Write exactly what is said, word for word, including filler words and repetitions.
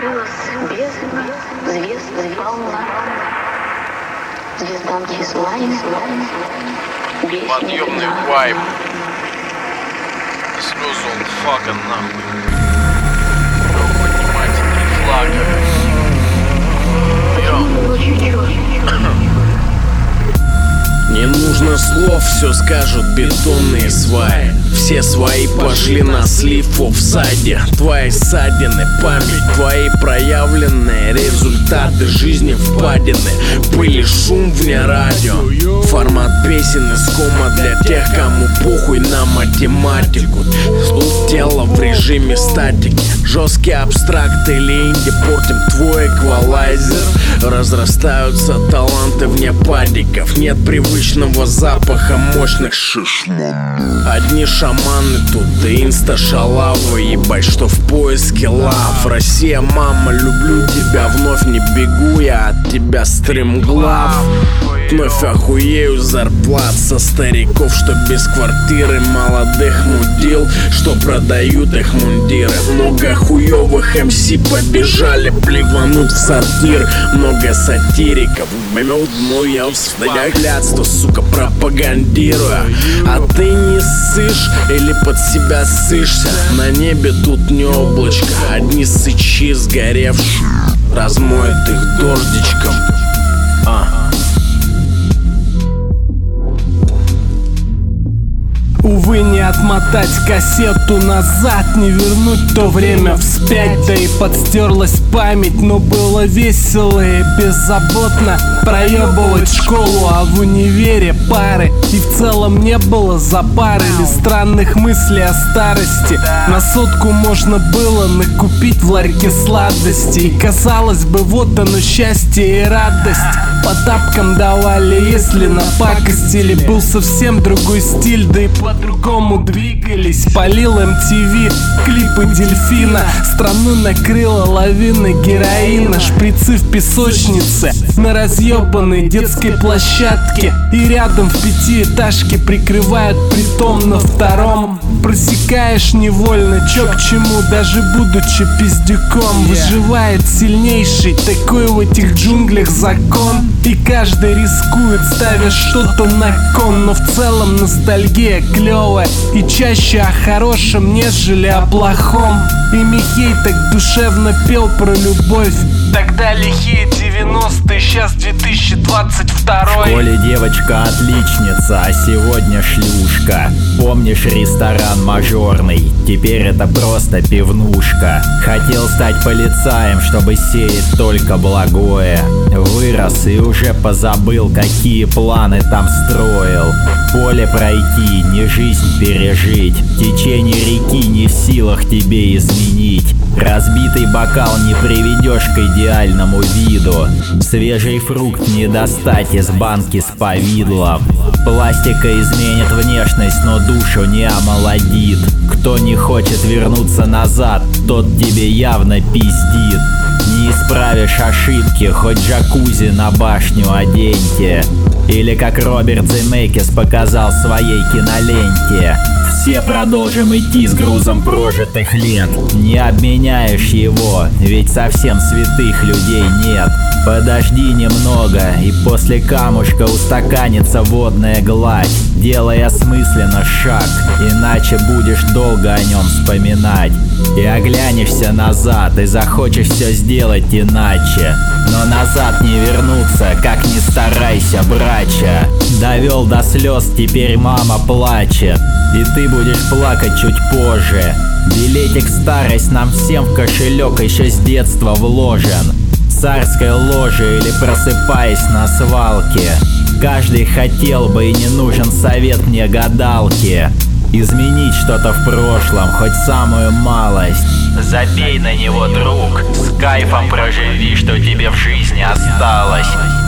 открылась бездна, звезд полна. Звезданки славны, подъемный вайб. Слезы он фага нахуй. Поднимайте три флага. Не нужно слов, все скажут бетонные сваи. Все свои пошли на слив в офсайде. Твои ссадины, память, твои проявленные результаты жизни впадины. Пыль и шум вне радио. Формат песен искома для тех, кому похуй на математику. Тут тело в режиме статики. Жесткие абстракты или инди портим твой эквалайзер. Разрастаются таланты вне падиков. Нет привычного запаха мощных шишман. Одни шаманы тут и инста-шалавы. Ебать, что в поиске лав. Россия, мама, люблю тебя. Вновь не бегу я от тебя, стримглав. Вновь охуею зарплат со стариков, что без квартиры, молодых мудил, что продают их мундиры. Много хуёвых эм си побежали плевануть в сортир. Много сатириков, ну я взглядство, сука, пропагандируя. А ты не ссышь или под себя ссышься? На небе тут не облачко, одни сычи сгоревшие размоет их дождичком. А. Увы, не отмотать кассету назад, не вернуть то время вспять. Да и подстерлась память, но было весело и беззаботно проебывать школу, а в универе пары. И в целом не было запары или странных мыслей о старости. На сотку можно было накупить в ларьке сладостей. И казалось бы, вот оно счастье и радость. По тапкам давали, если напакостили. Был совсем другой стиль, да и по-другому двигались. Полил эм ти ви клипы дельфина. Страну накрыла лавина героина. Шприцы в песочнице на разъебанной детской площадке. И рядом в пятиэтажке прикрывают притом на втором. Просекаешь невольно, чё к чему, даже будучи пиздюком. Выживает сильнейший, такой в этих джунглях закон. И каждый рискует, ставя что-то на кон. Но в целом ностальгия клёвая и чаще о хорошем, нежели о плохом. И Михей так душевно пел про любовь. Тогда лихие девяностые, сейчас две тысячи двадцать второй. В школе девочка отличница, а сегодня шлюшка. Помнишь ресторан Мажорный? Теперь это просто пивнушка. Хотел стать полицаем, чтобы сеять только благое. Вырос и уже позабыл, какие планы там строил. Поле пройти, не жизнь пережить. Течение реки не в силах тебе изменить. Разбитый бокал не приведешь к идеальному виду. Свежий фрукт не достать из банки с повидлом. Пластика изменит внешность, но душу не омолодит. Кто не хочет вернуться назад, тот тебе явно пиздит. Не исправишь ошибки, хоть джакузи на башню оденьте. Или как Роберт Земекис показал в своей киноленте. Все продолжим идти с грузом прожитых лет. Не обменяешь его, ведь совсем святых людей нет. Подожди немного, и после камушка устаканится водная гладь. Делай осмысленно шаг, иначе будешь долго о нем вспоминать. И оглянешься назад, и захочешь все сделать иначе. Но назад не вернуться, как ни старайся, брача. Довел до слез, теперь мама плачет. И ты будешь плакать чуть позже. Билетик старость нам всем в кошелек еще с детства вложен. Царской ложе или просыпаясь на свалке. Каждый хотел бы и не нужен совет мне гадалки. Изменить что-то в прошлом, хоть самую малость. Забей на него, друг, с кайфом проживи, что тебе в жизни осталось.